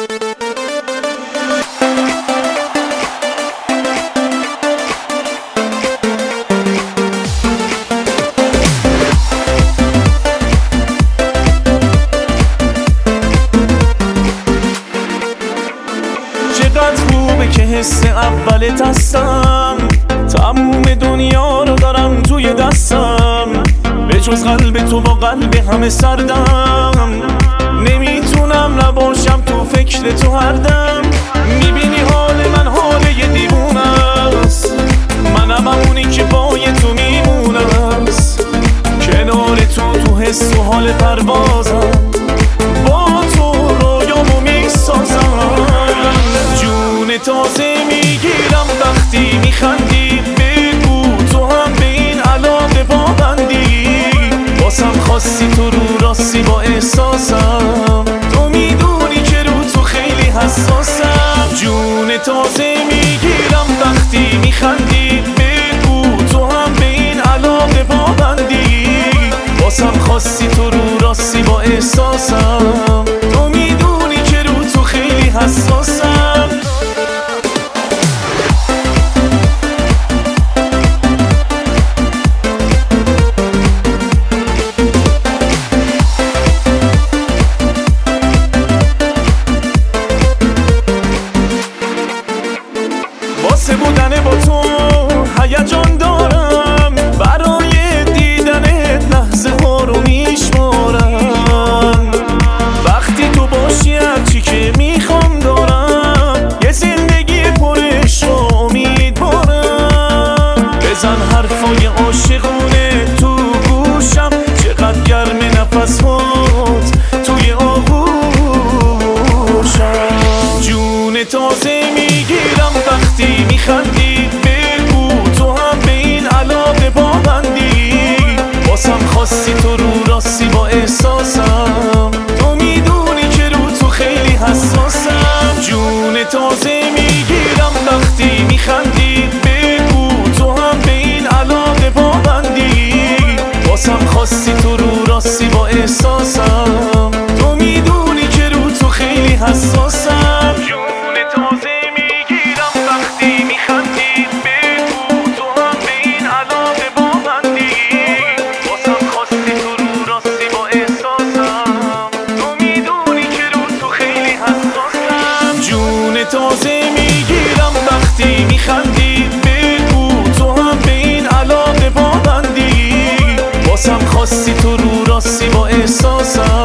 چقدر خوبه که حس اولت هستم، تموم دنیا رو دارم توی دستم، به جز قلب تو با قلب همه سردم. نمیتونم نباشم تو فکر تو هر دم، میبینی حال من حال یه دیوونه است، منم همونی که با تو میمونم، کنار تو حس و حال پروازم، با تو رویامو میسازم. جون تازه میگیرم وقتی میخندی، بگو تو هم به این علاقه پابندی، واسم خواستی تو رو راستی با احساسم، تو میدونی که رو تو خیلی حساسم. جون تازه میگیرم وقتی میخندی، بگو تو هم به این علاقه پابندی، واسم خواستی تو رو راستی با احساسم، تو میدونی که رو تو خیلی حساسم. واسه بودن با تو هیجان دارم، برای دیدنت لحظه ها رو میشمارم، وقتی تو باشی هرچی که میخوام دارم، یه زندگی پرش و امیدوارم. بزن حرفای عاشقونه تو گوشم، چقدر گرم نفس هات توی آغوشم. جون تازه میگیرم وقتی میخندی، بگو تو هم به این علاقه پابندی، واسم خواستی تو رو راستی با احساسم، تو میدونی که رو تو خیلی حساسم. جون تازه میگیرم وقتی میخندی، بگو تو هم به این علاقه پابندی، واسم خواستی تو رو راستی با احساسم، تو میدونی که رو تو خیلی حساسم. جون تازه میگیرم وقتی میخندی، بگو تو هم به این علاقه پابندی، واسم خواستی تو رو راستی با احساسم، تو میدونی که رو تو خیلی حساسم. جون تازه میگیرم وقتی میخندی، بگو تو هم به این علاقه پابندی، واسم خواستی تو رو راستی با احساسم.